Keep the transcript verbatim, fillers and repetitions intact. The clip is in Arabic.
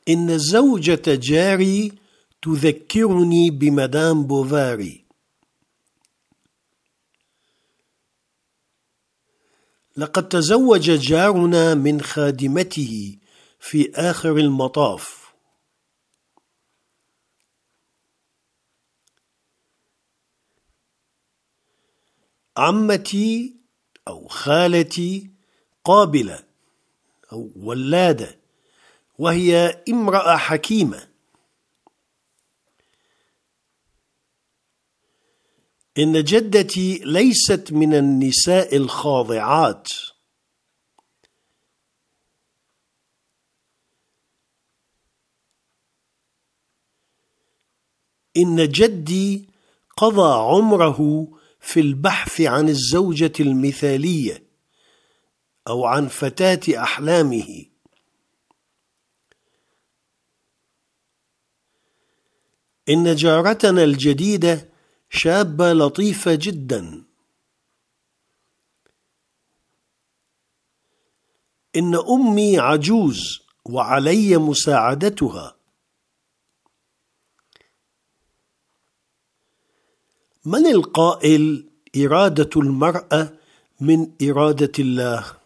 إن زوجة جاري تذكرني بمدام بوفاري. لقد تزوج جارنا من خادمته في آخر المطاف. عمتي أو خالتي قابلة أو ولادة، وهي امرأة حكيمة. إن جدتي ليست من النساء الخاضعات. إن جدي قضى عمره في البحث عن الزوجة المثالية أو عن فتاة أحلامه. إن جارتنا الجديدة شابة لطيفة جدا. إن أمي عجوز وعلي مساعدتها. من القائل إرادة المرأة من إرادة الله؟